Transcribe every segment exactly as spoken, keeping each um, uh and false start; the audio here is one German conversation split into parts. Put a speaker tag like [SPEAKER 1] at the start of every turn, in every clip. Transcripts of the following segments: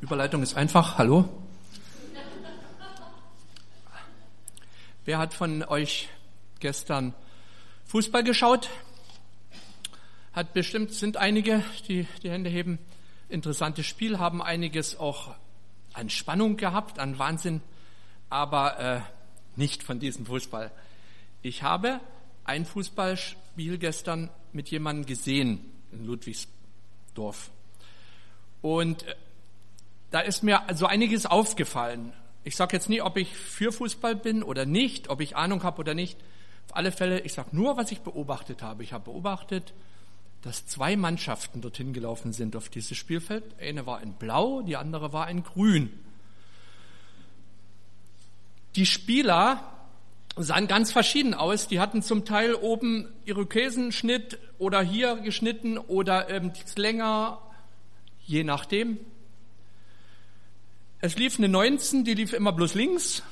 [SPEAKER 1] Überleitung ist einfach. Hallo. Wer hat von euch gestern Fußball geschaut? Hat bestimmt, sind einige, die die Hände heben. Interessantes Spiel, haben einiges auch an Spannung gehabt, an Wahnsinn, aber äh, nicht von diesem Fußball. Ich habe ein Fußballspiel gestern mit jemandem gesehen in Ludwigsdorf. Und äh, da ist mir so einiges aufgefallen. Ich sage jetzt nie, ob ich für Fußball bin oder nicht, ob ich Ahnung habe oder nicht. Auf alle Fälle, ich sage nur, was ich beobachtet habe. Ich habe beobachtet, dass zwei Mannschaften dorthin gelaufen sind auf dieses Spielfeld. Eine war in Blau, die andere war in Grün. Die Spieler sahen ganz verschieden aus. Die hatten zum Teil oben Irokesenschnitt oder hier geschnitten oder ähm, länger, je nachdem. Es lief eine neunzehn, die lief immer bloß links.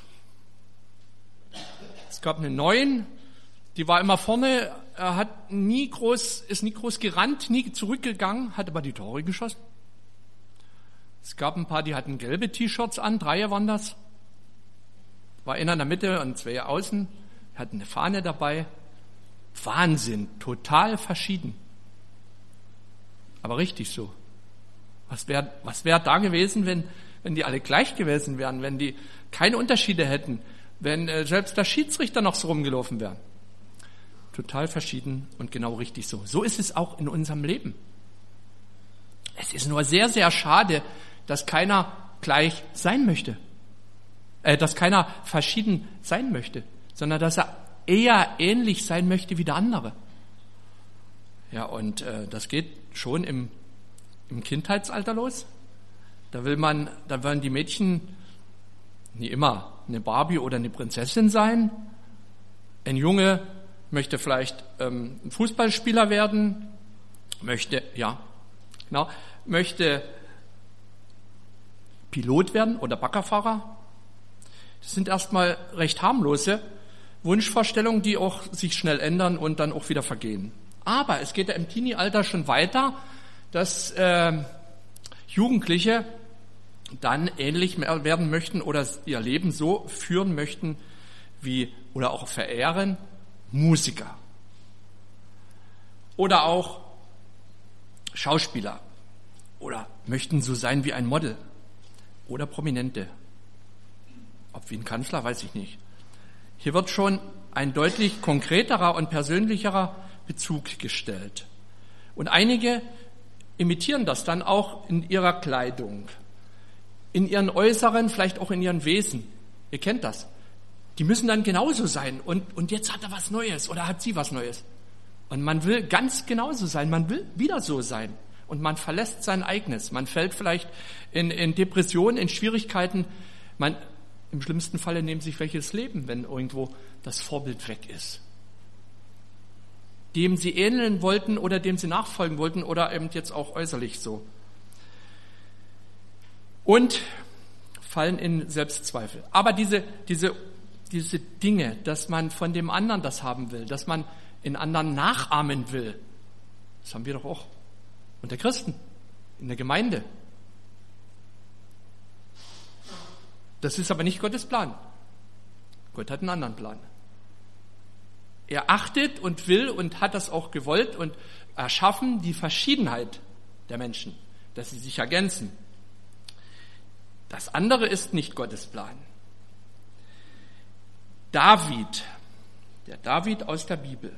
[SPEAKER 1] Es gab eine neun, die war immer vorne, er hat nie groß, ist nie groß gerannt, nie zurückgegangen, hat aber die Tore geschossen. Es gab ein paar, die hatten gelbe T-Shirts an, drei waren das. War einer in der Mitte und zwei außen, hatten eine Fahne dabei. Wahnsinn, total verschieden. Aber richtig so. Was wäre was wär da gewesen, wenn, wenn die alle gleich gewesen wären, wenn die keine Unterschiede hätten, wenn äh, selbst der Schiedsrichter noch so rumgelaufen wäre? Total verschieden und genau richtig so. So ist es auch in unserem Leben. Es ist nur sehr, sehr schade, dass keiner gleich sein möchte. Äh, dass keiner verschieden sein möchte, sondern dass er eher ähnlich sein möchte wie der andere. Ja, und äh, das geht schon im, im Kindheitsalter los. Da will man, da wollen die Mädchen nie immer eine Barbie oder eine Prinzessin sein. Ein Junge möchte vielleicht ähm, ein Fußballspieler werden, möchte, ja, genau, möchte Pilot werden oder Baggerfahrer. Das sind erstmal recht harmlose Wunschvorstellungen, die auch sich schnell ändern und dann auch wieder vergehen. Aber es geht ja im Teenie-Alter schon weiter, dass äh, Jugendliche dann ähnlich werden möchten oder ihr Leben so führen möchten wie oder auch verehren Musiker oder auch Schauspieler oder möchten so sein wie ein Model oder Prominente. Ob wie ein Kanzler, weiß ich nicht. Hier wird schon ein deutlich konkreterer und persönlicherer Bezug gestellt. Und einige imitieren das dann auch in ihrer Kleidung, in ihren Äußeren, vielleicht auch in ihren Wesen. Ihr kennt das. Die müssen dann genauso sein und, und jetzt hat er was Neues oder hat sie was Neues. Und man will ganz genauso sein, man will wieder so sein. Und man verlässt sein Eigenes. Man fällt vielleicht in, in Depressionen, in Schwierigkeiten. Man, im schlimmsten Falle nehmen sich welche das Leben, wenn irgendwo das Vorbild weg ist. Dem sie ähneln wollten oder dem sie nachfolgen wollten oder eben jetzt auch äußerlich so. Und fallen in Selbstzweifel. Aber diese, diese, diese Dinge, dass man von dem anderen das haben will, dass man in anderen nachahmen will, das haben wir doch auch unter Christen, in der Gemeinde. Das ist aber nicht Gottes Plan. Gott hat einen anderen Plan. Er achtet und will und hat das auch gewollt und erschaffen die Verschiedenheit der Menschen, dass sie sich ergänzen. Das andere ist nicht Gottes Plan. David, der David aus der Bibel,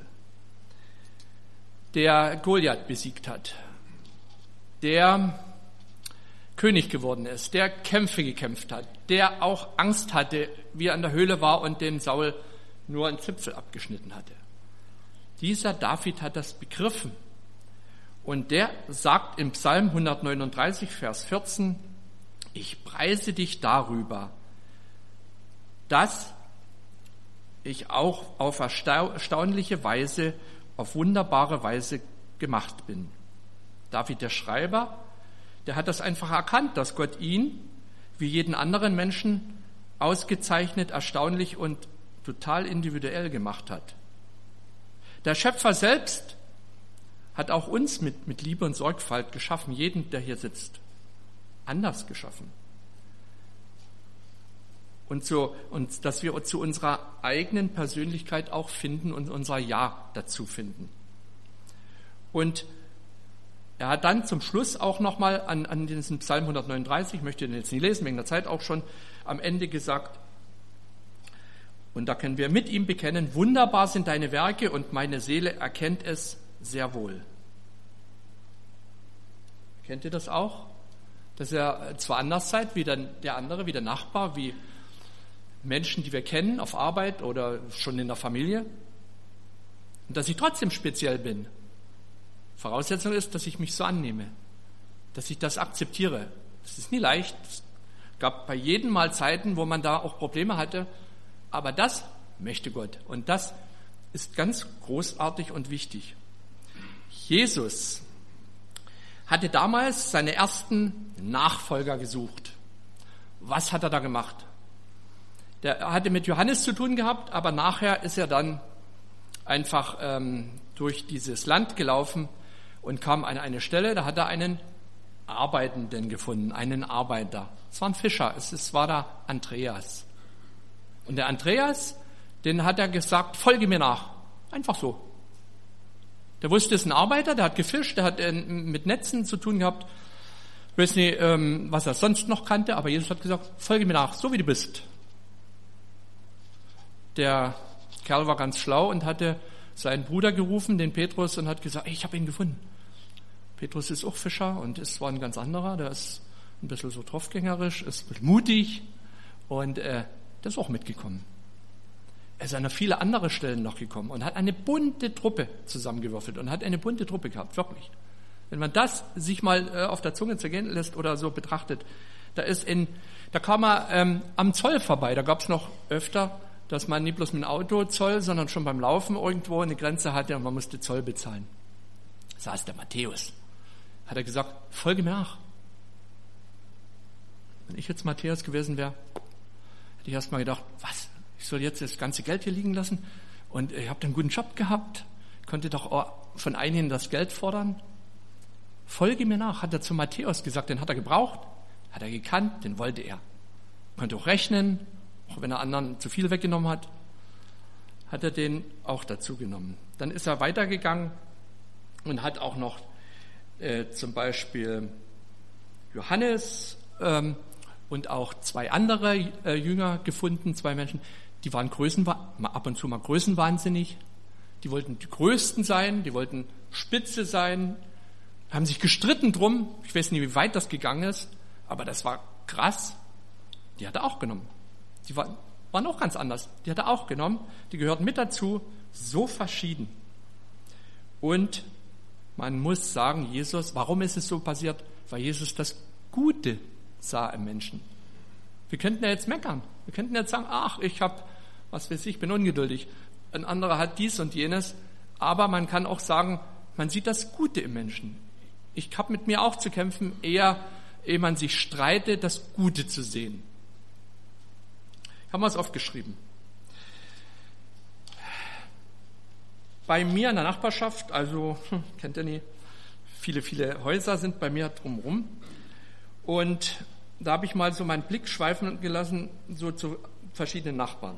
[SPEAKER 1] der Goliath besiegt hat, der König geworden ist, der Kämpfe gekämpft hat, der auch Angst hatte, wie er in der Höhle war und den Saul nur einen Zipfel abgeschnitten hatte. Dieser David hat das begriffen. Und der sagt im Psalm hundertneununddreißig, Vers vierzehn, ich preise dich darüber, dass ich auch auf erstaunliche Weise, auf wunderbare Weise gemacht bin. David, der Schreiber, der hat das einfach erkannt, dass Gott ihn, wie jeden anderen Menschen, ausgezeichnet, erstaunlich und total individuell gemacht hat. Der Schöpfer selbst hat auch uns mit, mit Liebe und Sorgfalt geschaffen, jeden, der hier sitzt. anders geschaffen. Und, so, und dass wir zu unserer eigenen Persönlichkeit auch finden und unser Ja dazu finden. Und er hat dann zum Schluss auch nochmal an, an diesem Psalm hundertneununddreißig, ich möchte den jetzt nicht lesen, wegen der Zeit auch schon, am Ende gesagt, und da können wir mit ihm bekennen, wunderbar sind deine Werke und meine Seele erkennt es sehr wohl. Kennt ihr das auch? Dass ihr zwar anders seid wie der, der andere, wie der Nachbar, wie Menschen, die wir kennen auf Arbeit oder schon in der Familie, und dass ich trotzdem speziell bin. Voraussetzung ist, dass ich mich so annehme, dass ich das akzeptiere. Das ist nie leicht. Es gab bei jedem Mal Zeiten, wo man da auch Probleme hatte, aber das möchte Gott und das ist ganz großartig und wichtig. Jesus hatte damals seine ersten Nachfolger gesucht. Was hat er da gemacht? Der hatte mit Johannes zu tun gehabt, aber nachher ist er dann einfach ähm, durch dieses Land gelaufen und kam an eine Stelle, da hat er einen Arbeitenden gefunden, einen Arbeiter. Es war ein Fischer, es, es war der Andreas. Und der Andreas, den hat er gesagt, folge mir nach. Einfach so. Der wusste, es ist ein Arbeiter, der hat gefischt, der hat äh, mit Netzen zu tun gehabt. Ich weiß nicht, ähm, was er sonst noch kannte, aber Jesus hat gesagt, folge mir nach, so wie du bist. Der Kerl war ganz schlau und hatte seinen Bruder gerufen, den Petrus, und hat gesagt, ich habe ihn gefunden. Petrus ist auch Fischer und ist zwar ein ganz anderer, der ist ein bisschen so draufgängerisch, ist ein bisschen mutig und äh, der ist auch mitgekommen. Er ist an viele andere Stellen noch gekommen und hat eine bunte Truppe zusammengewürfelt und hat eine bunte Truppe gehabt, wirklich. Wenn man das sich mal äh, auf der Zunge zergehen lässt oder so betrachtet, da ist in, da kam er ähm, am Zoll vorbei, da gab es noch öfter, dass man nicht bloß mit dem Auto Zoll, sondern schon beim Laufen irgendwo eine Grenze hatte und man musste Zoll bezahlen. Da saß der Matthäus. Hat er gesagt, folge mir nach. Wenn ich jetzt Matthäus gewesen wäre, hätte ich erst mal gedacht, was, ich soll jetzt das ganze Geld hier liegen lassen und ich habe einen guten Job gehabt, konnte doch von einigen das Geld fordern. Folge mir nach, hat er zu Matthäus gesagt, den hat er gebraucht, hat er gekannt, den wollte er. Konnte auch rechnen, auch wenn er anderen zu viel weggenommen hat, hat er den auch dazu genommen. Dann ist er weitergegangen und hat auch noch äh, zum Beispiel Johannes ähm, und auch zwei andere äh, Jünger gefunden, zwei Menschen, die waren Größen, ab und zu mal größenwahnsinnig, die wollten die Größten sein, die wollten Spitze sein, haben sich gestritten drum, ich weiß nicht, wie weit das gegangen ist, aber das war krass, die hat er auch genommen. Die waren, waren auch ganz anders. Die hat er auch genommen. Die gehörten mit dazu. So verschieden. Und man muss sagen, Jesus, warum ist es so passiert? Weil Jesus das Gute sah im Menschen. Wir könnten ja jetzt meckern. Wir könnten jetzt sagen, ach, ich habe, was weiß ich, bin ungeduldig. Ein anderer hat dies und jenes. Aber man kann auch sagen, man sieht das Gute im Menschen. Ich habe mit mir auch zu kämpfen, eher, ehe man sich streitet, das Gute zu sehen. Haben wir es aufgeschrieben. Bei mir in der Nachbarschaft, also kennt ihr nicht, viele, viele Häuser sind bei mir drumherum. Und da habe ich mal so meinen Blick schweifen gelassen, so zu verschiedenen Nachbarn.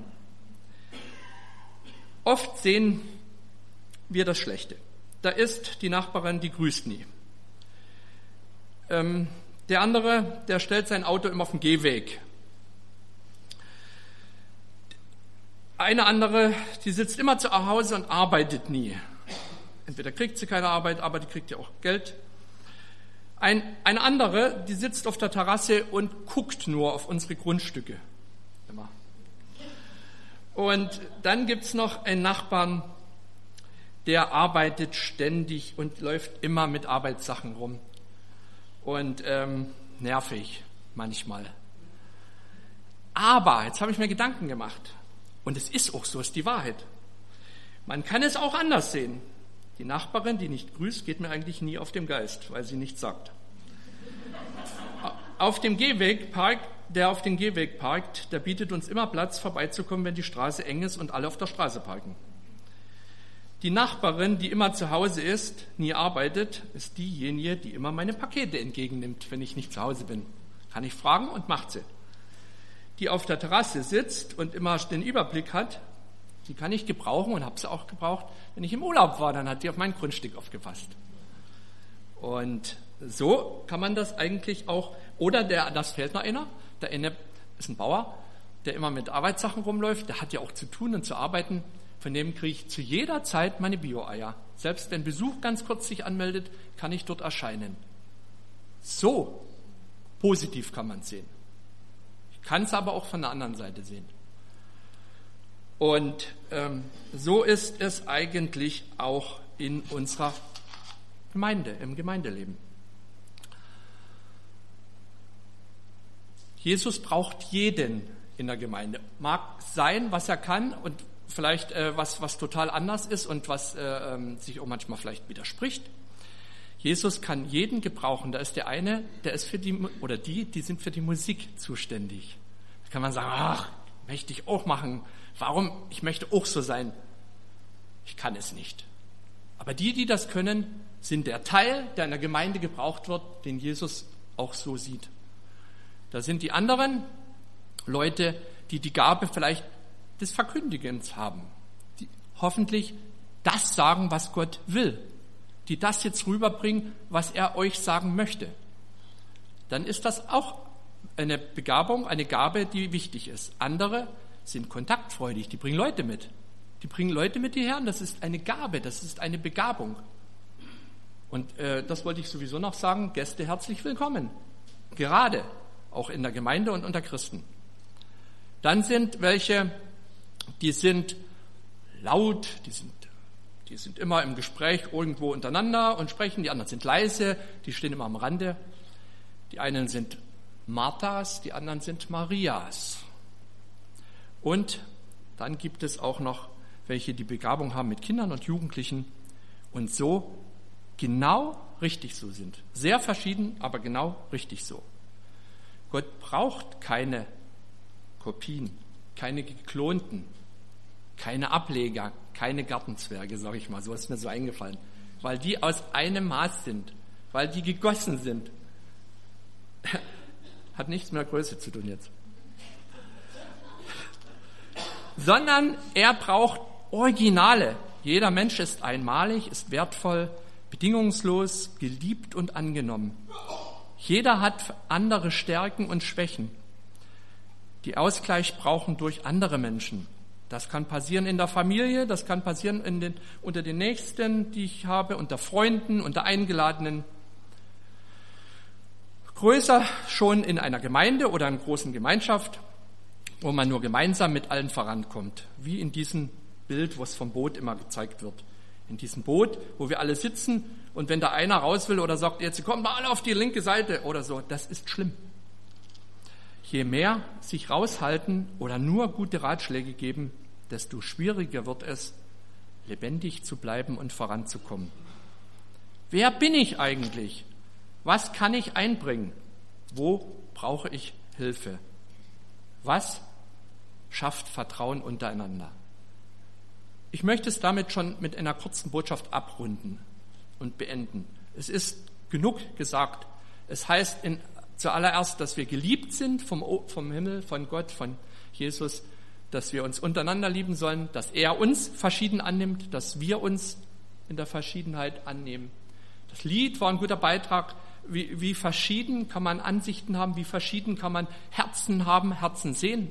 [SPEAKER 1] Oft sehen wir das Schlechte. Da ist die Nachbarin, die grüßt nie. Ähm, der andere, der stellt sein Auto immer auf den Gehweg. Eine andere, die sitzt immer zu Hause und arbeitet nie. Entweder kriegt sie keine Arbeit, aber die kriegt ja auch Geld. Ein, eine andere, die sitzt auf der Terrasse und guckt nur auf unsere Grundstücke. Immer. Und dann gibt's noch einen Nachbarn, der arbeitet ständig und läuft immer mit Arbeitssachen rum. Und ähm, nervig manchmal. Aber, jetzt habe ich mir Gedanken gemacht. Und es ist auch so, ist die Wahrheit. Man kann es auch anders sehen. Die Nachbarin, die nicht grüßt, geht mir eigentlich nie auf den Geist, weil sie nichts sagt. Auf dem Gehweg parkt, der auf dem Gehweg parkt, der bietet uns immer Platz, vorbeizukommen, wenn die Straße eng ist und alle auf der Straße parken. Die Nachbarin, die immer zu Hause ist, nie arbeitet, ist diejenige, die immer meine Pakete entgegennimmt, wenn ich nicht zu Hause bin. Kann ich fragen und macht sie. Die auf der Terrasse sitzt und immer den Überblick hat, die kann ich gebrauchen und habe sie auch gebraucht. Wenn ich im Urlaub war, dann hat die auf mein Grundstück aufgepasst. Und so kann man das eigentlich auch, oder der, das fehlt noch einer, der eine ist ein Bauer, der immer mit Arbeitssachen rumläuft, der hat ja auch zu tun und zu arbeiten, von dem kriege ich zu jeder Zeit meine Bio-Eier. Selbst wenn Besuch ganz kurz sich anmeldet, kann ich dort erscheinen. So positiv kann man es sehen. Ich kann es aber auch von der anderen Seite sehen. Und ähm, so ist es eigentlich auch in unserer Gemeinde, im Gemeindeleben. Jesus braucht jeden in der Gemeinde. Mag sein, was er kann und vielleicht äh, was, was total anders ist und was äh, sich auch manchmal vielleicht widerspricht. Jesus kann jeden gebrauchen. Da ist der eine, der ist für die, oder die, die sind für die Musik zuständig. Da kann man sagen, ach, möchte ich auch machen. Warum? Ich möchte auch so sein. Ich kann es nicht. Aber die, die das können, sind der Teil, der in der Gemeinde gebraucht wird, den Jesus auch so sieht. Da sind die anderen Leute, die die Gabe vielleicht des Verkündigens haben, die hoffentlich das sagen, was Gott will, die das jetzt rüberbringen, was er euch sagen möchte. Dann ist das auch eine Begabung, eine Gabe, die wichtig ist. Andere sind kontaktfreudig, die bringen Leute mit. Die bringen Leute mit hierher, das ist eine Gabe, das ist eine Begabung. Und äh, das wollte ich sowieso noch sagen, Gäste herzlich willkommen. Gerade auch in der Gemeinde und unter Christen. Dann sind welche, die sind laut, die sind, die sind immer im Gespräch irgendwo untereinander und sprechen, die anderen sind leise, die stehen immer am Rande. Die einen sind Marthas, die anderen sind Marias. Und dann gibt es auch noch welche, die Begabung haben mit Kindern und Jugendlichen und so genau richtig so sind. Sehr verschieden, aber genau richtig so. Gott braucht keine Kopien, keine geklonten, keine Ableger, keine Gartenzwerge, sage ich mal, so ist mir so eingefallen, weil die aus einem Maß sind, weil die gegossen sind. Hat nichts mit der Größe zu tun jetzt. Sondern er braucht Originale. Jeder Mensch ist einmalig, ist wertvoll, bedingungslos, geliebt und angenommen. Jeder hat andere Stärken und Schwächen, die Ausgleich brauchen durch andere Menschen. Das kann passieren in der Familie, das kann passieren in den, unter den Nächsten, die ich habe, unter Freunden, unter Eingeladenen. Größer schon in einer Gemeinde oder einer großen Gemeinschaft, wo man nur gemeinsam mit allen vorankommt. Wie in diesem Bild, was vom Boot immer gezeigt wird. In diesem Boot, wo wir alle sitzen und wenn da einer raus will oder sagt, jetzt kommt mal alle auf die linke Seite oder so, das ist schlimm. Je mehr sich raushalten oder nur gute Ratschläge geben, desto schwieriger wird es, lebendig zu bleiben und voranzukommen. Wer bin ich eigentlich? Was kann ich einbringen? Wo brauche ich Hilfe? Was schafft Vertrauen untereinander? Ich möchte es damit schon mit einer kurzen Botschaft abrunden und beenden. Es ist genug gesagt. Es heißt in, zuallererst, dass wir geliebt sind vom, vom Himmel, von Gott, von Jesus, dass wir uns untereinander lieben sollen, dass er uns verschieden annimmt, dass wir uns in der Verschiedenheit annehmen. Das Lied war ein guter Beitrag. Wie, wie verschieden kann man Ansichten haben, wie verschieden kann man Herzen haben, Herzen sehen.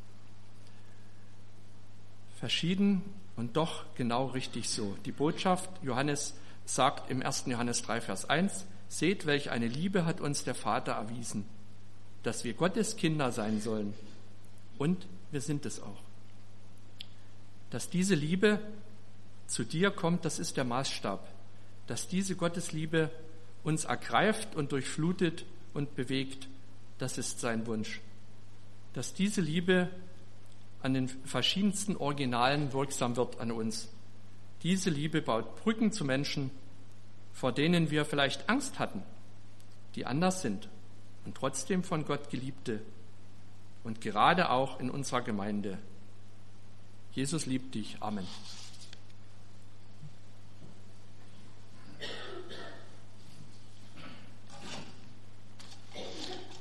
[SPEAKER 1] Verschieden und doch genau richtig so. Die Botschaft, Johannes sagt im ersten Johannes drei, Vers eins, seht, welch eine Liebe hat uns der Vater erwiesen, dass wir Gottes Kinder sein sollen. Und wir sind es auch. Dass diese Liebe zu dir kommt, das ist der Maßstab. Dass diese Gottesliebe uns ergreift und durchflutet und bewegt, das ist sein Wunsch. Dass diese Liebe an den verschiedensten Originalen wirksam wird an uns. Diese Liebe baut Brücken zu Menschen, vor denen wir vielleicht Angst hatten, die anders sind und trotzdem von Gott Geliebte und gerade auch in unserer Gemeinde. Jesus liebt dich. Amen.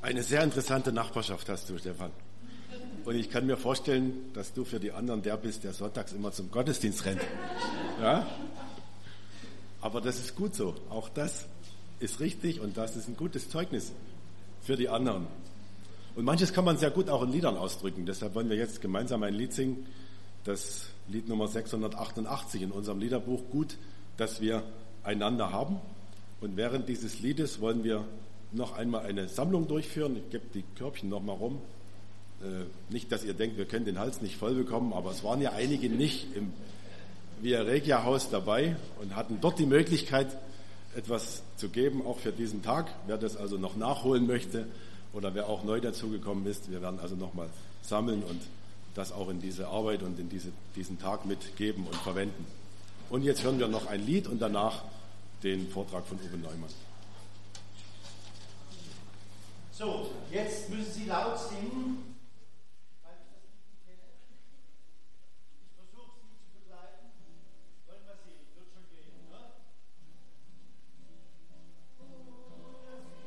[SPEAKER 2] Eine sehr interessante Nachbarschaft hast du, Stefan. Und ich kann mir vorstellen, dass du für die anderen der bist, der sonntags immer zum Gottesdienst rennt. Ja? Aber das ist gut so. Auch das ist richtig und das ist ein gutes Zeugnis für die anderen. Und manches kann man sehr gut auch in Liedern ausdrücken. Deshalb wollen wir jetzt gemeinsam ein Lied singen. Das Lied Nummer sechshundertachtundachtzig in unserem Liederbuch. Gut, dass wir einander haben. Und während dieses Liedes wollen wir noch einmal eine Sammlung durchführen. Ich gebe die Körbchen noch mal rum. Äh, nicht, dass ihr denkt, wir können den Hals nicht voll bekommen, aber es waren ja einige nicht im Via Regia Haus dabei und hatten dort die Möglichkeit, etwas zu geben, auch für diesen Tag. Wer das also noch nachholen möchte oder wer auch neu dazugekommen ist, wir werden also nochmal sammeln und das auch in diese Arbeit und in diese, diesen Tag mitgeben und verwenden. Und jetzt hören wir noch ein Lied und danach den Vortrag von Uwe Neumann.
[SPEAKER 3] So, jetzt müssen Sie laut singen.